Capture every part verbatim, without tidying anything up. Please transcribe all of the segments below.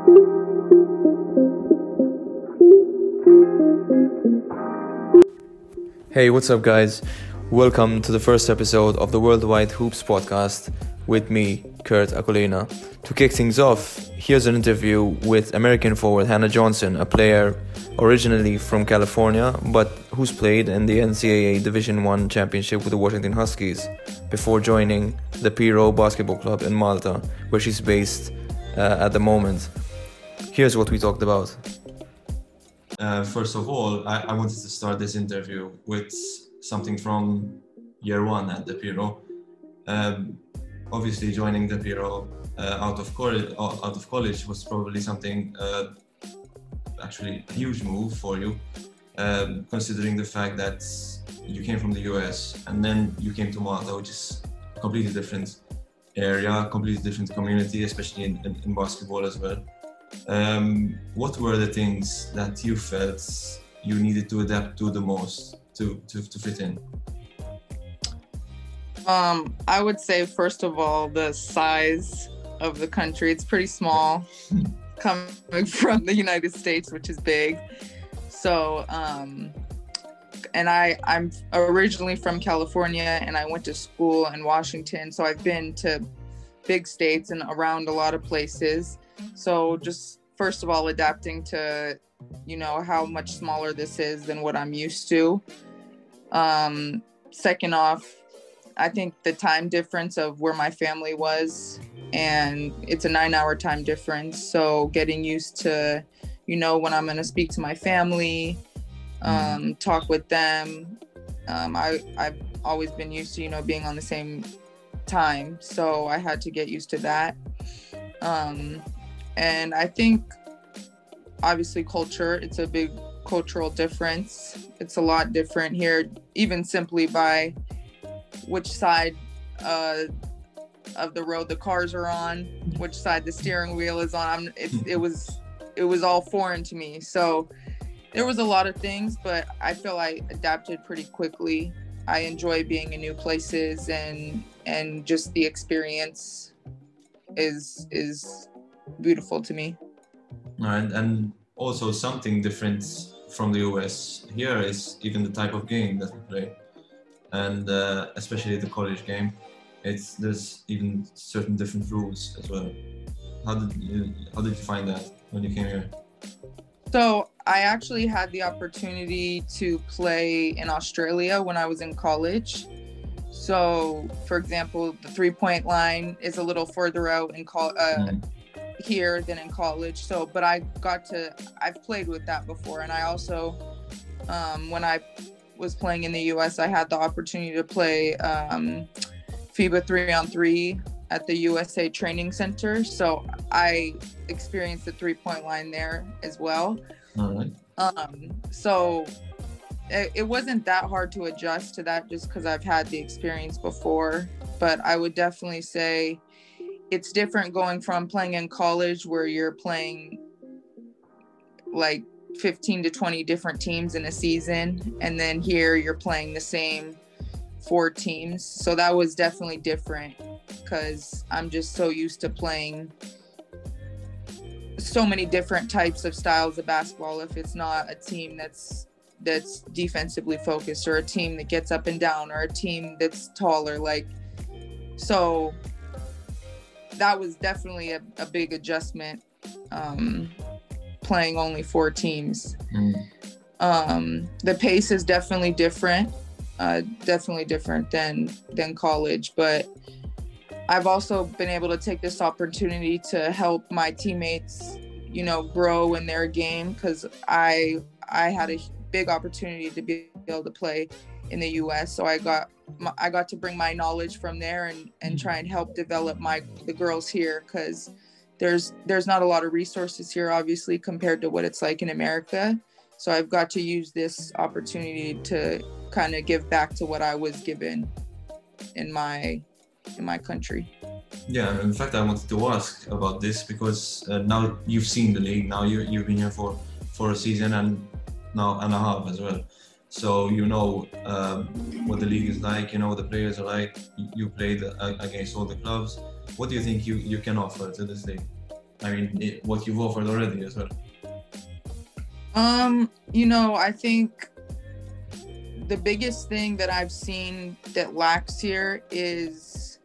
Hey, what's up, guys? Welcome to the first episode of the Worldwide Hoops podcast with me, Kurt Akolina. To kick things off, here's an interview with American forward Hannah Johnson, a player originally from California, but who's played in the N C double A Division one Championship with the Washington Huskies before joining the Piro Basketball Club in Malta, where she's based uh, at the moment. Here's what we talked about. Uh, first of all, I, I wanted to start this interview with something from year one at the Piro. Um, obviously, joining the Piro uh, out of college, out of college was probably something uh, actually a huge move for you, um, considering the fact that you came from the U S and then you came to Malta, which is a completely different area, completely different community, especially in, in, in basketball as well. Um, what were the things that you felt you needed to adapt to the most to, to, to fit in? Um, I would say, first of all, the size of the country. It's pretty small coming from the United States, which is big. So, um, and I, I'm originally from California and I went to school in Washington. So I've been to big states and around a lot of places. So just first of all, adapting to, you know, how much smaller this is than what I'm used to. Um, second off, I think the time difference of where my family was, and it's a nine hour time difference. So getting used to, you know, when I'm going to speak to my family, um, talk with them. Um, I, I've always been used to, you know, being on the same time. So I had to get used to that. Um, And I think, obviously, culture, it's a big cultural difference. It's a lot different here, even simply by which side uh, of the road the cars are on, which side the steering wheel is on. I'm, it, it was it was all foreign to me. So there was a lot of things, but I feel I adapted pretty quickly. I enjoy being in new places, and and just the experience is is beautiful to me. And, and also something different from the U S here is even the type of game that we play, and uh, especially the college game. It's there's even certain different rules as well. How did you how did you find that when you came here? So I actually had the opportunity to play in Australia when I was in college. So, for example, the three-point line is a little further out in col- uh, mm. here than in college. So, but I got to, I've played with that before. And I also, um, when I was playing in the U S, I had the opportunity to play um, FIBA three on three at the U S A Training Center. So I experienced the three-point line there as well. All right. Um, so it, it wasn't that hard to adjust to that just because I've had the experience before. But I would definitely say it's different going from playing in college where you're playing like fifteen to twenty different teams in a season. And then here you're playing the same four teams. So that was definitely different because I'm just so used to playing so many different types of styles of basketball. If it's not a team that's that's defensively focused, or a team that gets up and down, or a team that's taller, like, so that was definitely a, a big adjustment, um, playing only four teams. Mm. Um, the pace is definitely different, uh, definitely different than than college, but I've also been able to take this opportunity to help my teammates, you know, grow in their game, because I I had a big opportunity to be able to play in the U S, so I got I got to bring my knowledge from there and and try and help develop my the girls here, because there's there's not a lot of resources here, obviously, compared to what it's like in America. So I've got to use this opportunity to kind of give back to what I was given in my in my country. Yeah, in fact, I wanted to ask about this because uh, now you've seen the league. Now you you've been here for for a season and now and a half as well. So you know um, what the league is like. You know what the players are like. You played uh, against all the clubs. What do you think you, you can offer to this league? I mean, it, what you've offered already as well? Um, you know, I think the biggest thing that I've seen that lacks here is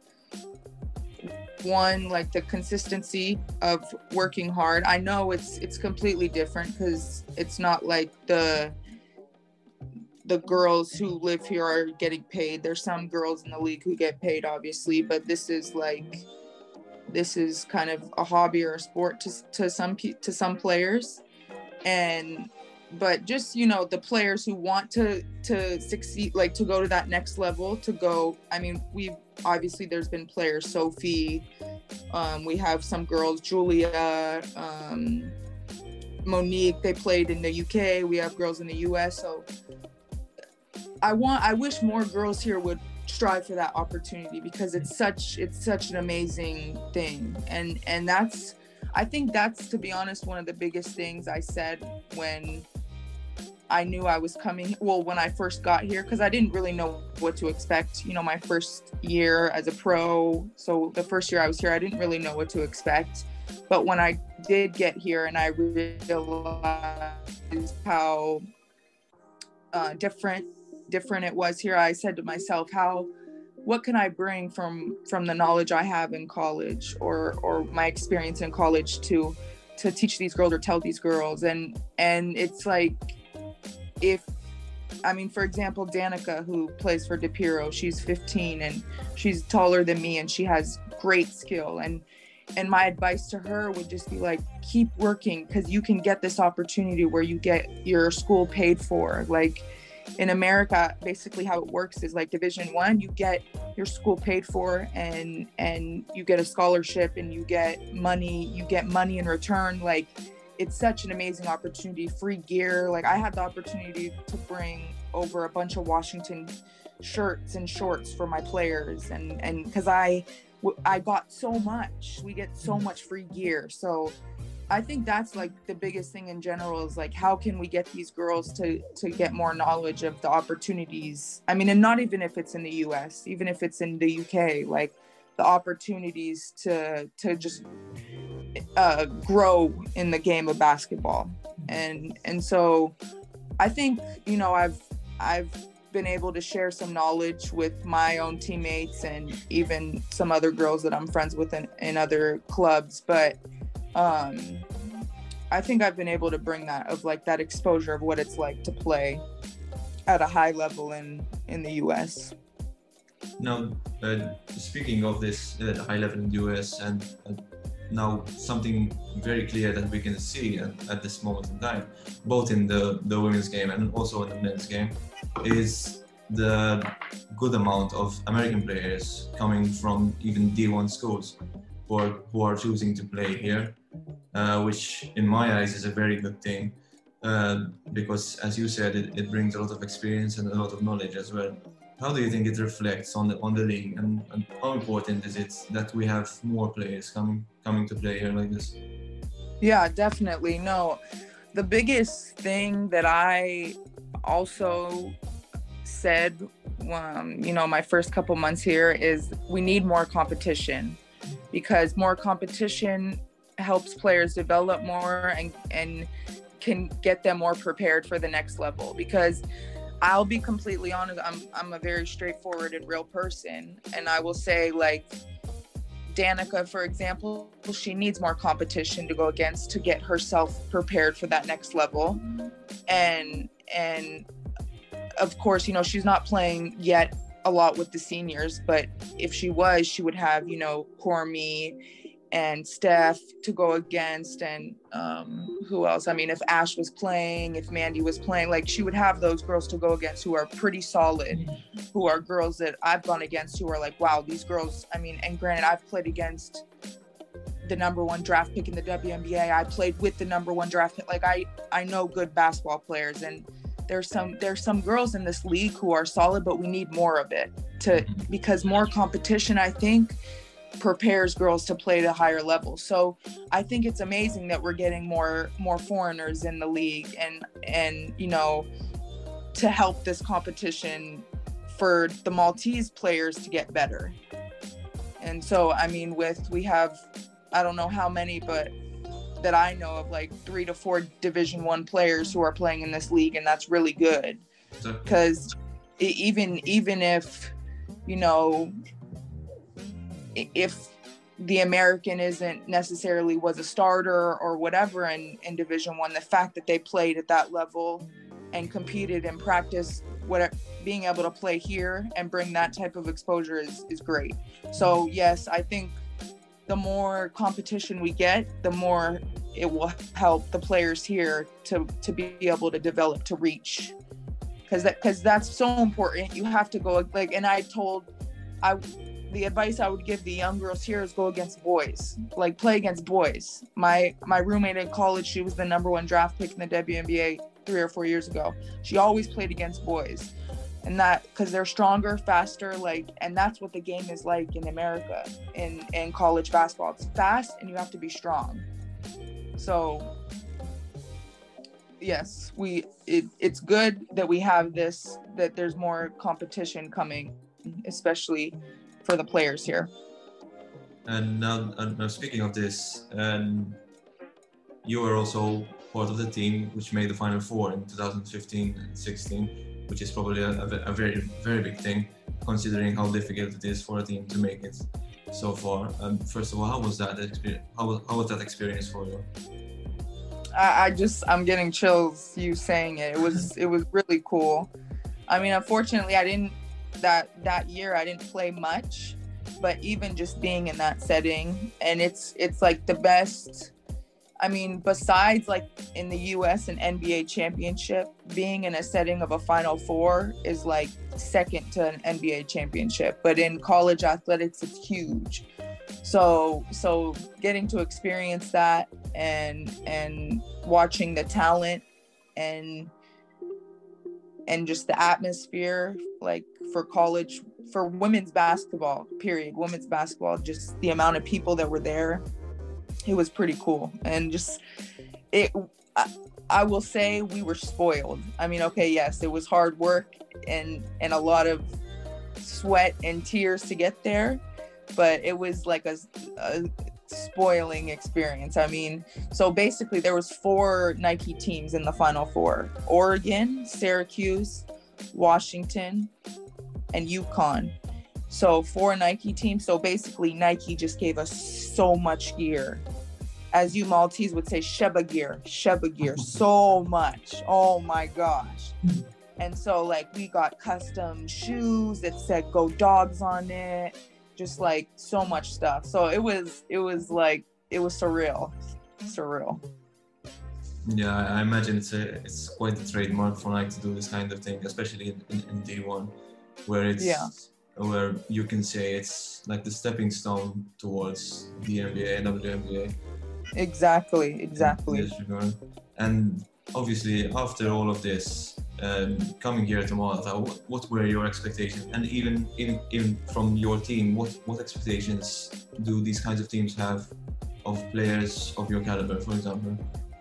one, like the consistency of working hard. I know it's it's completely different because it's not like the the girls who live here are getting paid. There's some girls in the league who get paid, obviously, but this is like this is kind of a hobby or a sport to to some to some players. And but just, you know, the players who want to to succeed, like to go to that next level, to go, I mean, we've obviously there's been players, Sophie, um, we have some girls, Julia, um, Monique, they played in the U K, we have girls in the U S. So I want, I wish more girls here would strive for that opportunity, because it's such, it's such an amazing thing. And, and that's, I think that's, to be honest, one of the biggest things I said when I knew I was coming, well, when I first got here, because I didn't really know what to expect, you know, my first year as a pro. So the first year I was here, I didn't really know what to expect. But when I did get here and I realized how uh, different, different it was here, I said to myself, how, what can I bring from, from the knowledge I have in college, or, or my experience in college to, to teach these girls or tell these girls. And, and it's like, if, I mean, for example, Danica, who plays for DePiro, she's fifteen and she's taller than me and she has great skill. And, and my advice to her would just be like, keep working, because you can get this opportunity where you get your school paid for. Like in America, basically how it works is like Division One, you get your school paid for, and, and you get a scholarship and you get money, you get money in return. Like, it's such an amazing opportunity, free gear. Like I had the opportunity to bring over a bunch of Washington shirts and shorts for my players. And, and cause I, I got so much, we get so much free gear. So I think that's like the biggest thing in general, is like, how can we get these girls to, to get more knowledge of the opportunities? I mean, and not even if it's in the U S, even if it's in the U K, like the opportunities to, to just uh, grow in the game of basketball. And, and so I think, you know, I've, I've been able to share some knowledge with my own teammates and even some other girls that I'm friends with in, in other clubs. But um, I think I've been able to bring that, of like that exposure of what it's like to play at a high level in, in the U S. Now, uh, speaking of this uh, high level in the U S, and, and now something very clear that we can see at, at this moment in time, both in the, the women's game and also in the men's game, is the good amount of American players coming from even D one schools who are, who are choosing to play here, uh, which in my eyes is a very good thing, uh, because as you said, it, it brings a lot of experience and a lot of knowledge as well. How do you think it reflects on the on the league, and, and how important is it that we have more players coming coming to play here like this? Yeah, definitely. No, the biggest thing that I also said, um, you know, my first couple months here, is we need more competition, because more competition helps players develop more and and can get them more prepared for the next level. Because I'll be completely honest, I'm I'm a very straightforward and real person. And I will say, like, Danica, for example, she needs more competition to go against to get herself prepared for that next level. And and of course, you know, she's not playing yet a lot with the seniors, but if she was, she would have, you know, Cormy and Steph to go against, and um, who else? I mean, if Ash was playing, if Mandy was playing, like, she would have those girls to go against who are pretty solid, who are girls that I've gone against who are like, wow, these girls, I mean, and granted, I've played against the number one draft pick in the W N B A. I played with the number one draft pick. Like, I, I know good basketball players, and there's some, there's some girls in this league who are solid, but we need more of it to, because more competition, I think, prepares girls to play at a higher level. So I think it's amazing that we're getting more more foreigners in the league, and and you know, to help this competition for the Maltese players to get better. And so I mean, with we have, I don't know how many, but that I know of like three to four Division One players who are playing in this league, and that's really good. Because even even if you know if the American isn't necessarily was a starter or whatever in, in Division One, the fact that they played at that level and competed and practiced, whatever, being able to play here and bring that type of exposure is, is great. So yes, I think the more competition we get, the more it will help the players here to, to be able to develop, to reach. Cause that, cause that's so important. You have to go like, and I told, I, the advice I would give the young girls here is go against boys, like play against boys. My, my roommate in college, she was the number one draft pick in the W N B A three or four years ago. She always played against boys, and that because they're stronger, faster, like, and that's what the game is like in America in in college basketball. It's fast and you have to be strong. So yes, we it, it's good that we have this, that there's more competition coming, especially for the players here. And now, and now speaking of this, and you were also part of the team which made the Final Four in two thousand fifteen and sixteen, which is probably a, a very, very big thing, considering how difficult it is for a team to make it so far. Um, first of all, how was that experience? How was, how was that experience for you? I, I just, I'm getting chills you saying it. It was, it was really cool. I mean, unfortunately, I didn't, that, that year I didn't play much, but even just being in that setting, and it's, it's like the best. I mean, besides like in the U S and N B A championship, being in a setting of a Final Four is like second to an N B A championship. But in college athletics, it's huge. So, so getting to experience that and and watching the talent and and just the atmosphere, like for college, for women's basketball, period, women's basketball, just the amount of people that were there. It was pretty cool. And just it I, I will say we were spoiled. I mean, okay, yes, it was hard work and and a lot of sweat and tears to get there, but it was like a, a spoiling experience. I mean, so basically there was four Nike teams in the Final Four: Oregon, Syracuse, Washington, and UConn. So four Nike teams. So basically Nike just gave us so much gear. As you Maltese would say, Sheba gear, Sheba gear, so much. Oh my gosh. And so like we got custom shoes that said Go Dogs on it, just like so much stuff. So it was, it was like, it was surreal, surreal. Yeah, I imagine it's a, it's quite a trademark for Nike to do this kind of thing, especially in, in, in D one, where it's, yeah. where you can say it's like the stepping stone towards the N B A and W N B A. Exactly, exactly. And obviously, after all of this, um, coming here to Malta, what, what were your expectations? And even, even even from your team, what what expectations do these kinds of teams have of players of your caliber, for example?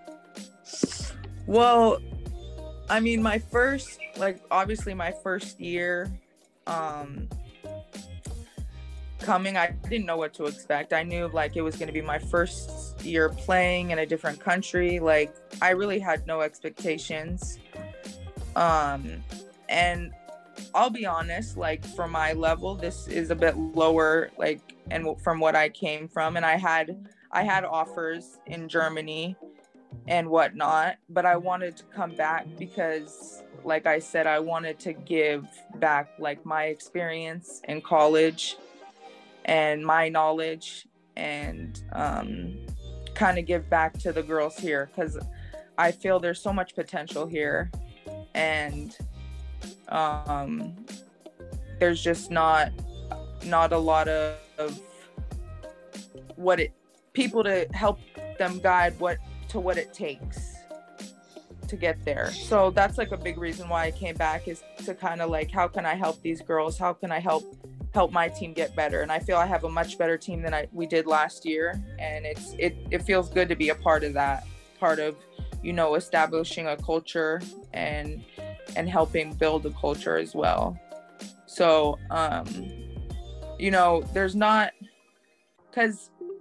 Well, I mean, my first, like, obviously my first year, um, coming, I didn't know what to expect. I knew like it was going to be my first year playing in a different country. Like I really had no expectations. Um, and I'll be honest, like for my level, this is a bit lower, like, and from what I came from, and I had, I had offers in Germany and whatnot, but I wanted to come back because, like I said, I wanted to give back like my experience in college and my knowledge, and um, kind of give back to the girls here, because I feel there's so much potential here, and um, there's just not not a lot of, of what it people to help them guide what to what it takes to get there. So that's like a big reason why I came back, is to kind of like, how can I help these girls? How can I help help my team get better? And I feel I have a much better team than I we did last year, and it's it it feels good to be a part of that, part of, you know, establishing a culture and and helping build a culture as well. So um you know, there's not, because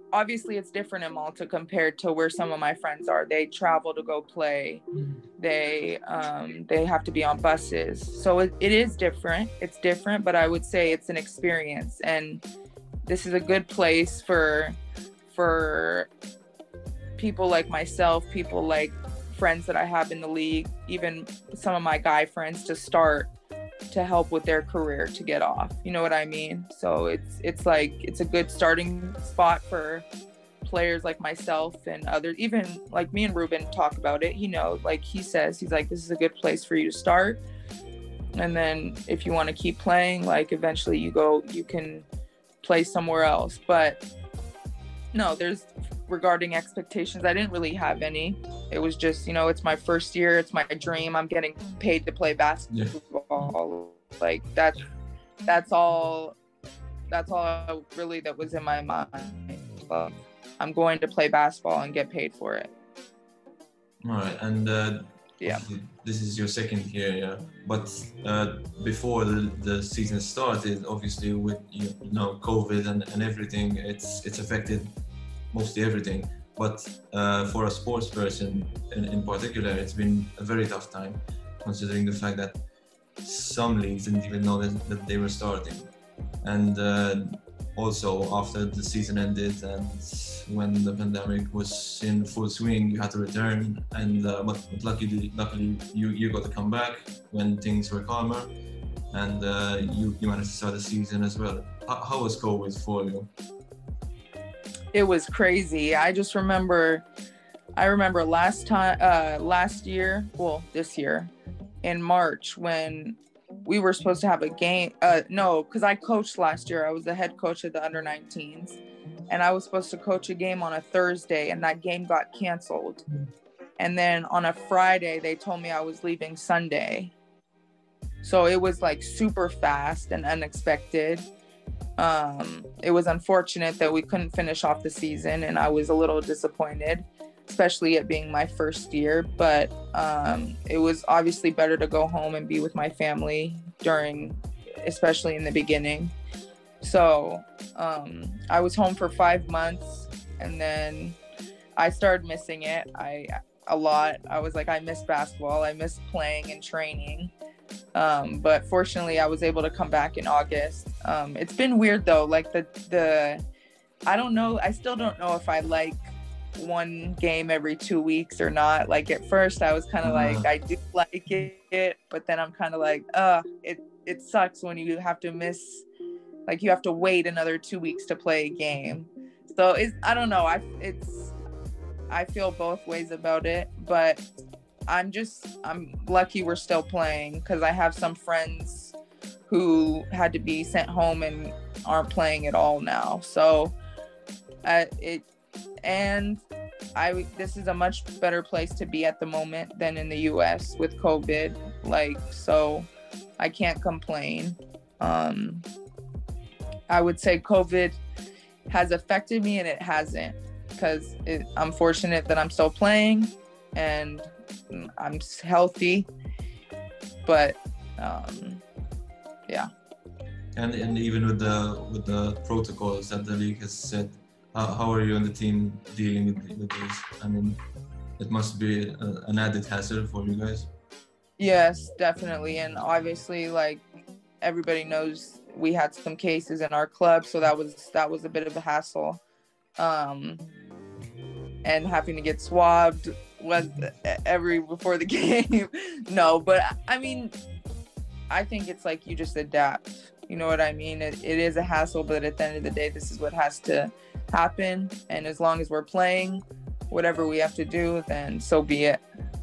obviously it's different in Malta compared to where some of my friends are. They travel to go play. They um, they have to be on buses. So it, it is different. It's different, but I would say it's an experience. And this is a good place for for people like myself, people like friends that I have in the league, even some of my guy friends, to start to help with their career to get off. You know what I mean? So it's it's like it's a good starting spot for players like myself and others. Even like me and Ruben talk about it. You know, like he says, he's like, this is a good place for you to start. And then if you want to keep playing, like eventually you go, you can play somewhere else. But no, there's regarding expectations, I didn't really have any. It was just, you know, it's my first year, it's my dream. I'm getting paid to play basketball. Yeah. Like that's that's all that's all really that was in my mind. Well, I'm going to play basketball and get paid for it. All right, and uh, yeah, this is your second year, yeah. But uh, before the, the season started, obviously with you know COVID and, and everything, it's it's affected mostly everything. But uh, for a sports person in, in particular, it's been a very tough time, considering the fact that some leagues didn't even know that, that they were starting. And uh, also after the season ended and when the pandemic was in full swing, you had to return. And uh, but, but luckily, luckily you, you got to come back when things were calmer, and uh, you, you managed to start the season as well. How, how was COVID for you? It was crazy. I just remember, I remember last time, uh, last year, well, this year, in March, when we were supposed to have a game. Uh, no, because I coached last year. I was the head coach of the under nineteens, and I was supposed to coach a game on a Thursday, and that game got canceled. And then on a Friday, they told me I was leaving Sunday. So it was like super fast and unexpected. Um, it was unfortunate that we couldn't finish off the season, and I was a little disappointed, especially it being my first year. But um, it was obviously better to go home and be with my family during, especially in the beginning. So um, I was home for five months, and then I started missing it. I a lot. I was like, I miss basketball. I miss playing and training. Um, but fortunately I was able to come back in August. Um, it's been weird though. Like the, the, I don't know. I still don't know if I like one game every two weeks or not. Like at first I was kind of uh-huh. like, I do like it, but then I'm kind of like, uh, it, it sucks when you have to miss, like you have to wait another two weeks to play a game. So it's, I don't know. I, it's, I feel both ways about it, but I'm just, I'm lucky we're still playing because I have some friends who had to be sent home and aren't playing at all now. So uh, it, and I, this is a much better place to be at the moment than in the U S with COVID. Like, so I can't complain. Um, I would say COVID has affected me and it hasn't, because I'm fortunate that I'm still playing and I'm healthy, but um, yeah. And and even with the with the protocols that the league has set, how, how are you and the team dealing with, with this? I mean, it must be a, an added hassle for you guys. Yes, definitely, and obviously, like everybody knows, we had some cases in our club, so that was that was a bit of a hassle, um, and having to get swabbed was every before the game. No, but I mean, I think it's like you just adapt. You know what I mean? It, it is a hassle, but at the end of the day, this is what has to happen. And as long as we're playing, whatever we have to do, then so be it.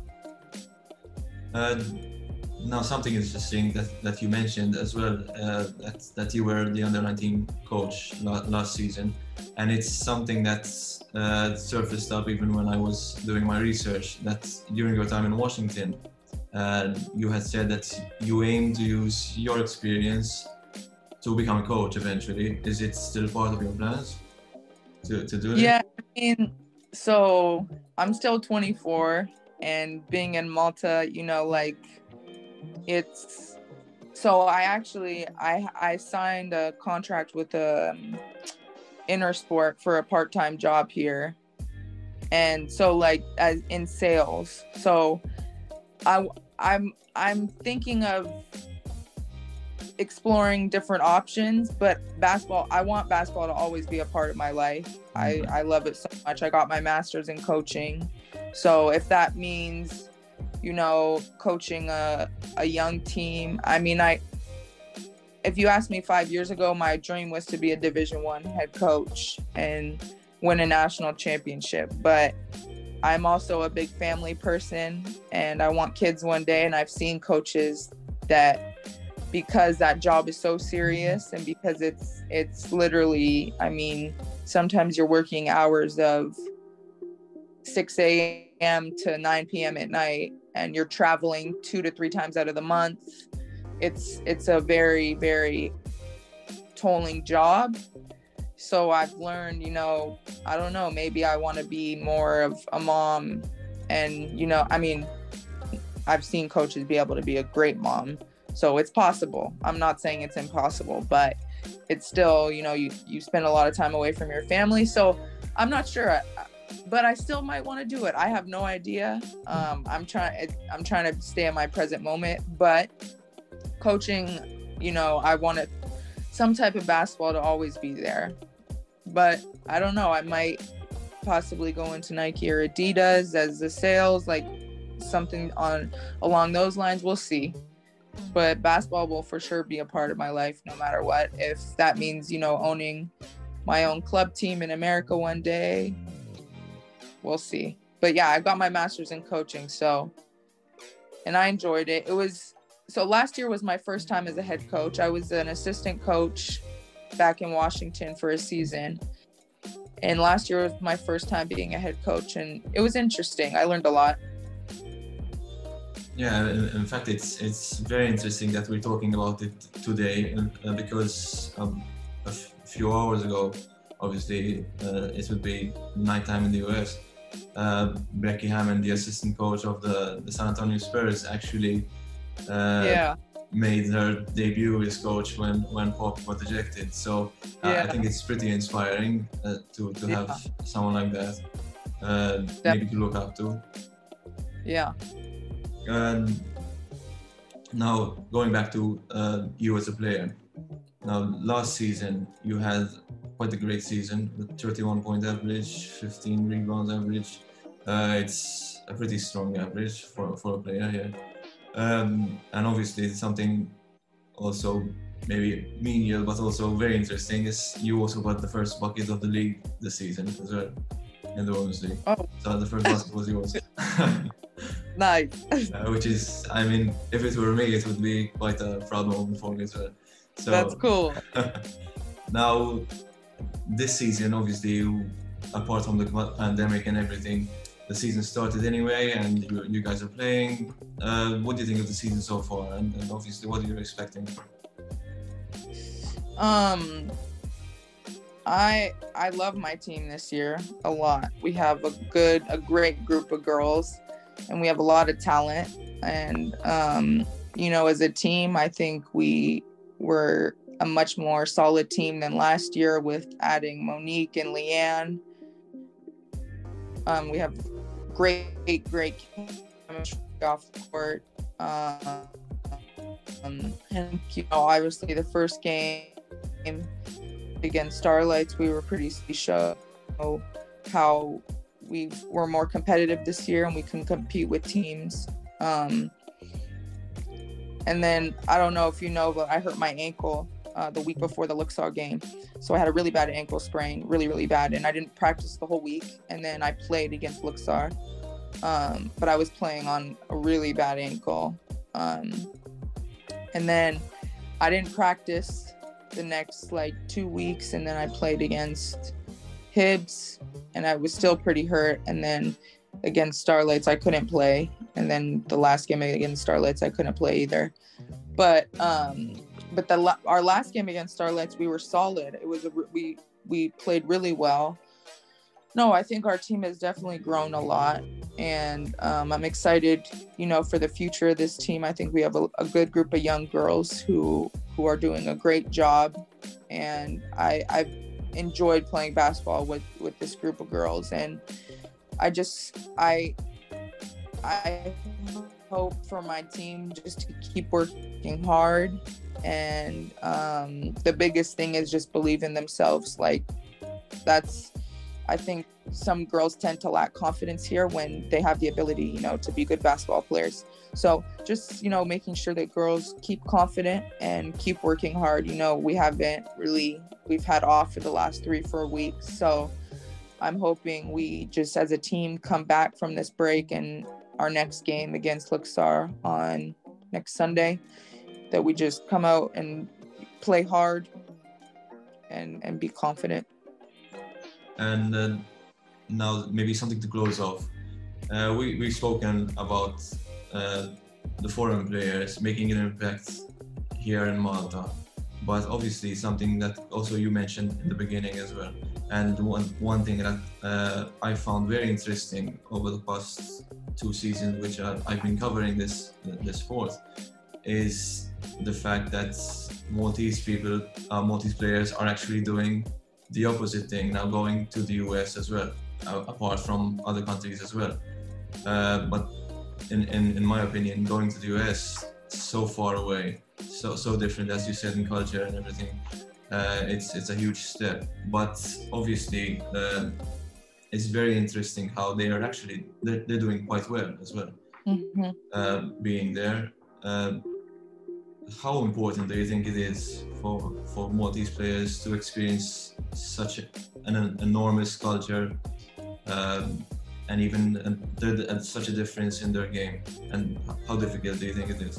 Uh, now, something interesting that, that you mentioned as well, uh, that, that you were the under nineteen coach la- last season. And it's something that's uh, surfaced up even when I was doing my research, that during your time in Washington, uh, you had said that you aim to use your experience to become a coach eventually. Is it still part of your plans to, to do it? Yeah, I mean, so I'm still twenty-four, and being in Malta, you know, like it's, so I actually, I, I signed a contract with a, Intersport for a part-time job here. And so like as in sales. So I I'm I'm thinking of exploring different options, but basketball, I want basketball to always be a part of my life. I, I love it so much. I got my master's in coaching. So if that means, you know, coaching a, a young team, I mean, I, if you asked me five years ago, my dream was to be a Division One head coach and win a national championship. But I'm also a big family person and I want kids one day. And I've seen coaches that, because that job is so serious and because it's it's literally, I mean, sometimes you're working hours of six a.m. to nine p.m. at night and you're traveling two to three times out of the month. It's it's a very, very tolling job. So I've learned, you know, I don't know, maybe I want to be more of a mom. And, you know, I mean, I've seen coaches be able to be a great mom. So it's possible. I'm not saying it's impossible, but it's still, you know, you, you spend a lot of time away from your family. So I'm not sure, but I still might want to do it. I have no idea. Um, I'm trying, I'm trying to stay in my present moment, but coaching, you know, I wanted some type of basketball to always be there, but I don't know. I might possibly go into Nike or Adidas as the sales, like something on along those lines. We'll see. But basketball will for sure be a part of my life no matter what. If that means, you know, owning my own club team in America one day, we'll see. But yeah, I got my master's in coaching, so, and I enjoyed it. It was, so last year was my first time as a head coach. I was an assistant coach back in Washington for a season. And last year was my first time being a head coach, and it was interesting. I learned a lot. Yeah, in fact, it's it's very interesting that we're talking about it today uh, because um, a f- few hours ago, obviously, uh, it would be nighttime in the U S. Uh, Becky Hammond, the assistant coach of the, the San Antonio Spurs, actually uh, yeah. made her debut as coach when, when Pop got ejected. So uh, yeah. I think it's pretty inspiring uh, to, to have yeah. someone like that uh, maybe to look up to. Yeah. And now going back to uh, you as a player. Now last season you had quite a great season with thirty-one point average, fifteen rebounds average. Uh, it's a pretty strong average for, for a player here. Um, and obviously it's something also maybe menial but also very interesting is you also got the first bucket of the league this season as well in the Women's League. Oh. So the first bucket was yours. Nice. uh, which is, I mean, if it were me, it would be quite a proud moment for me as well. So that's cool. Now, this season, obviously, you, apart from the pandemic and everything, the season started anyway, and you, you guys are playing. Uh, what do you think of the season so far? And, and obviously, what are you expecting? Um, I I love my team this year a lot. We have a good, a great group of girls. And we have a lot of talent. And, um, you know, as a team, I think we were a much more solid team than last year with adding Monique and Leanne. Um, we have great, great chemistry off the court. Um, and, you know, obviously the first game against Starlights, we were pretty show how we were more competitive this year and we can compete with teams. Um, and then, I don't know if you know, but I hurt my ankle uh, the week before the Luxor game. So I had a really bad ankle sprain, really, really bad. And I didn't practice the whole week. And then I played against Luxor. Um, but I was playing on a really bad ankle. Um, and then I didn't practice the next like two weeks. And then I played against Hibs and I was still pretty hurt. And then against Starlights, I couldn't play. And then the last game against Starlights, I couldn't play either. But um, but the our last game against Starlights, we were solid. It was a, we we played really well. No, I think our team has definitely grown a lot, and um, I'm excited, you know, for the future of this team. I think we have a, a good group of young girls who who are doing a great job, and I I enjoyed playing basketball with with this group of girls, and I just I I hope for my team just to keep working hard, and um, the biggest thing is just believe in themselves. Like that's, I think some girls tend to lack confidence here when they have the ability, you know, to be good basketball players. So just, you know, making sure that girls keep confident and keep working hard. You know, we haven't really, we've had off for the last three, four weeks. So I'm hoping we just as a team come back from this break, and our next game against Luxor on next Sunday, that we just come out and play hard and, and be confident. And uh, now maybe something to close off. Uh, we, we've spoken about uh, the foreign players making an impact here in Malta, but obviously something that also you mentioned in the beginning as well. And one, one thing that uh, I found very interesting over the past two seasons, which I, I've been covering this, this sport, is the fact that Maltese people, uh, Maltese players are actually doing the opposite thing now, going to the U S as well, uh, apart from other countries as well. Uh, but in, in, in my opinion, going to the U S so far away, so so different, as you said, in culture and everything. Uh, it's it's a huge step. But obviously, uh, it's very interesting how they are actually they're, they're doing quite well as well. Mm-hmm. Uh, being there. Uh, How important do you think it is for, for Maltese players to experience such a, an, an enormous culture um, and even and, and such a difference in their game? And how difficult do you think it is?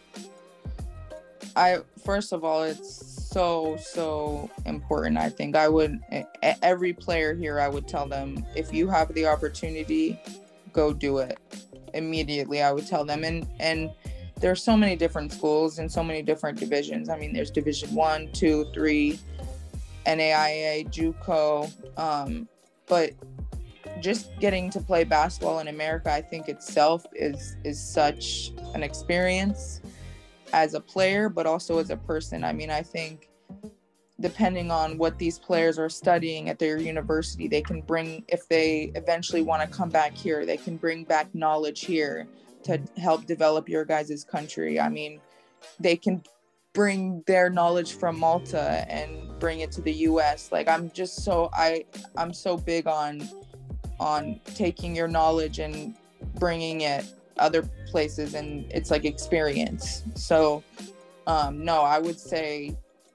I first of all, it's so so important. I think I would every player here, I would tell them, if you have the opportunity, go do it immediately. I would tell them, and and. There's so many different schools and so many different divisions. I mean, there's Division One, Two, Three, N A I A, JUCO. Um, but just getting to play basketball in America, I think itself is is such an experience as a player, but also as a person. I mean, I think depending on what these players are studying at their university, they can bring, if they eventually want to come back here, they can bring back knowledge here to help develop your guys' country. I mean, they can bring their knowledge from Malta and bring it to the U S. Like, I'm just so, I, I'm so big on, on taking your knowledge and bringing it other places, and it's like experience. So, um, no, I would say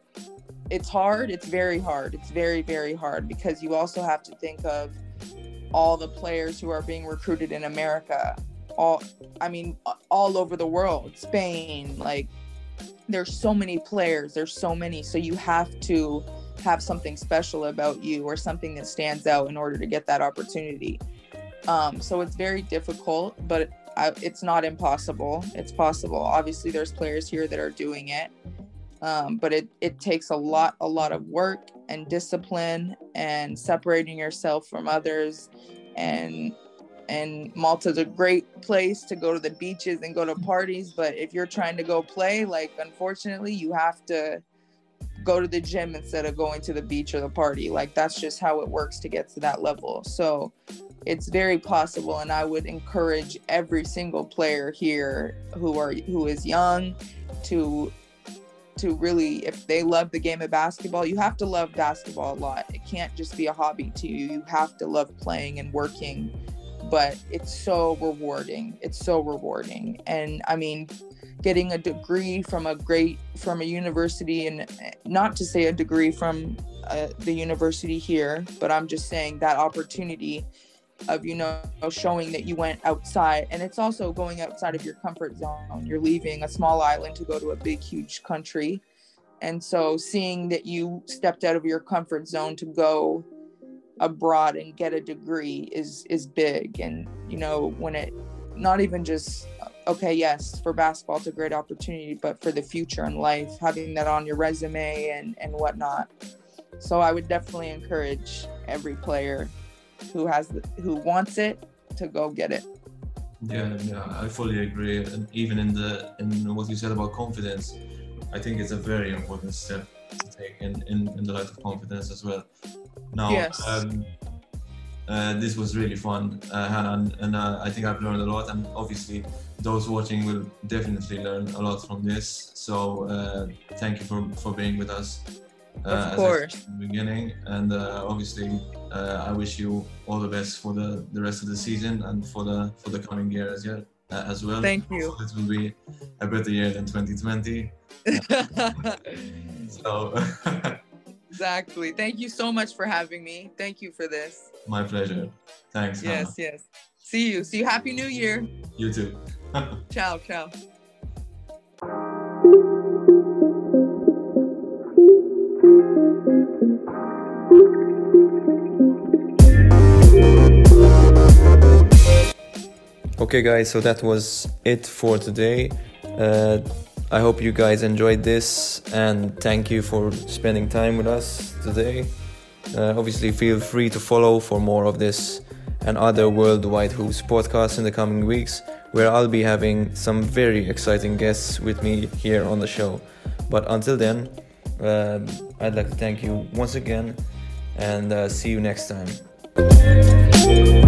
it's hard. It's very hard. It's very, very hard, because you also have to think of all the players who are being recruited in America. All, I mean, all over the world, Spain, like there's so many players, there's so many. So you have to have something special about you, or something that stands out, in order to get that opportunity. Um, so it's very difficult, but I, it's not impossible. It's possible. Obviously, there's players here that are doing it. Um, but it, it takes a lot, a lot of work and discipline, and separating yourself from others. And And Malta's a great place to go to the beaches and go to parties. But if you're trying to go play, like, unfortunately, you have to go to the gym instead of going to the beach or the party. Like, that's just how it works to get to that level. So it's very possible. And I would encourage every single player here who are who is young to to really, if they love the game of basketball, you have to love basketball a lot. It can't just be a hobby to you. You have to love playing and working. But it's so rewarding. It's so rewarding. And I mean, getting a degree from a great, from a university, and not to say a degree from uh, the university here, but I'm just saying that opportunity of, you know, showing that you went outside. And it's also going outside of your comfort zone. You're leaving a small island to go to a big, huge country. And so seeing that you stepped out of your comfort zone to go abroad and get a degree is is big. And, you know, when it, not even just, okay, yes, for basketball it's a great opportunity, but for the future in life, having that on your resume and and whatnot. So I would definitely encourage every player who has the, who wants it to go get it. Yeah, yeah, I fully agree. And even in the in what you said about confidence, I think it's a very important step to take in, in, in the light of confidence as well. Now, Yes. um, uh, this was really fun, uh, and, and uh, I think I've learned a lot, and obviously those watching will definitely learn a lot from this. So uh, thank you for, for being with us. Uh, Of as I course. said in the beginning, and uh, obviously uh, I wish you all the best for the, the rest of the season and for the for the coming year as well. Uh, as well. Thank you. So it will be a better year than twenty twenty. So Exactly. Thank you so much for having me. Thank you for this. my pleasure. Thanks. Yes, Hannah. yes. See you. See you. Happy New Year. You too. Ciao, ciao. Okay, guys, so that was it for today. Uh, I hope you guys enjoyed this, and thank you for spending time with us today. Uh, obviously, feel free to follow for more of this and other Worldwide Hoops podcasts in the coming weeks, where I'll be having some very exciting guests with me here on the show. But until then, uh, I'd like to thank you once again, and uh, see you next time.